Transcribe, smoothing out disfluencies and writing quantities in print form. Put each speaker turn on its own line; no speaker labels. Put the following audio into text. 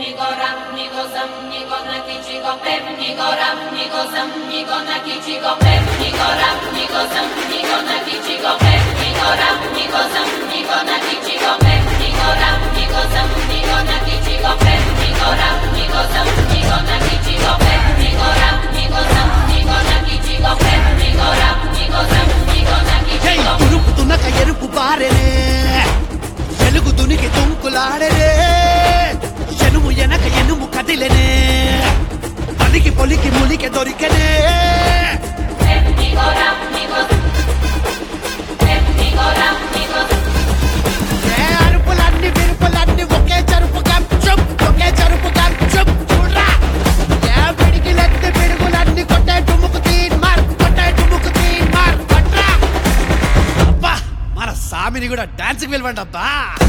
తురుపుతునక ఎరుపు బారెనే ఎలుగు దునికి తుంకులాడరే ఎనుము ఎనక ఎనుము కదిలెనే పలికి పొలికి ములికి దొరికెనే అరుపులన్నీ విరుపులన్నీ ఒకే చరుపు గంచుప్ ఒకే చరుపు గంచుప్ చూడ్రా పిడికిలెత్తి పిడుగులన్నీ కొట్టే టుముకు తీన్ మార్ కొట్టే టుముకు తీన్ మార్ కొట్రా అబ్బా మన సామిని కూడా డాన్స్ కి వెళ్ళండి అబ్బా.